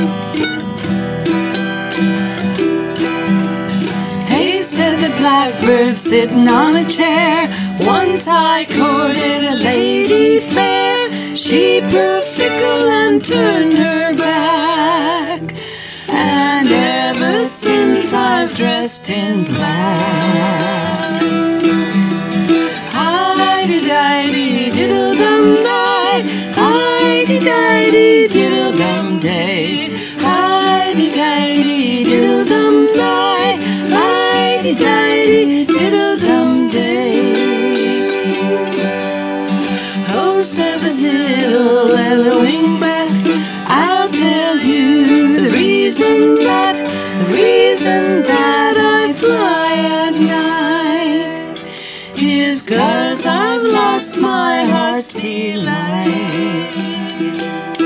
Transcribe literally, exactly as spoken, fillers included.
Hey, said the blackbird sitting on a chair, once I courted a lady fair. She proved fickle and turned her back, and ever since I've dressed in black. Hi-de-di-de, diddle-dum-di, hi-de-di-de, diddle-dum-day, hi-de-di-de, diddle-dum-di, hi-de-di-de, diddle-dum-day. Oh, said this little leather wingbat, I'll tell you the reason that, the reason that I fly at night is 'cause I've lost my heart's delight.